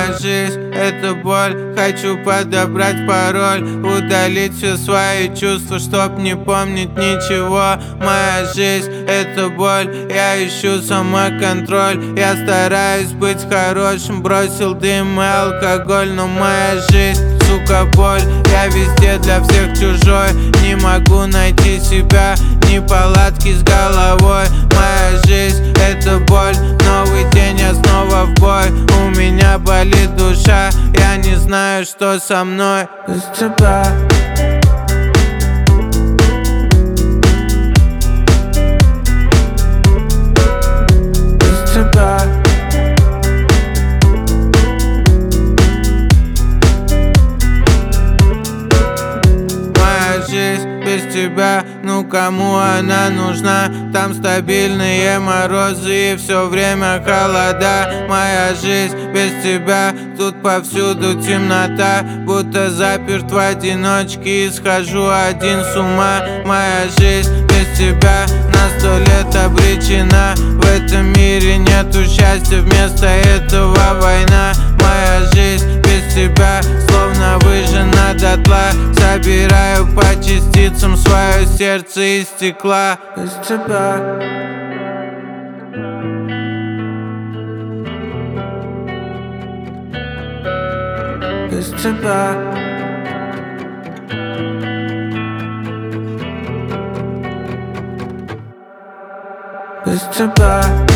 Моя жизнь — это боль. Хочу подобрать пароль, удалить все свои чувства, чтоб не помнить ничего. Моя жизнь — это боль. Я ищу самоконтроль. Я стараюсь быть хорошим, бросил дым и алкоголь. Но моя жизнь, сука, боль. Я везде для всех чужой. Не могу найти себя, неполадки с головой. Моя жизнь — это боль. Новый день, я снова в бой. У меня болит душа, я не знаю, что со мной. Без тебя. Без тебя. Моя жизнь без тебя, ну кому она нужна? Там стабильные морозы и все время холода. Моя жизнь без тебя, тут повсюду темнота. Будто заперт в одиночке и схожу один с ума. Моя жизнь без тебя на 100 лет обречена. В этом мире нету счастья, вместо этого война. Моя жизнь без тебя словно выжжена дотла. Собираю по частицам свое сердце из стекла. Без тебя. Без тебя. Без тебя.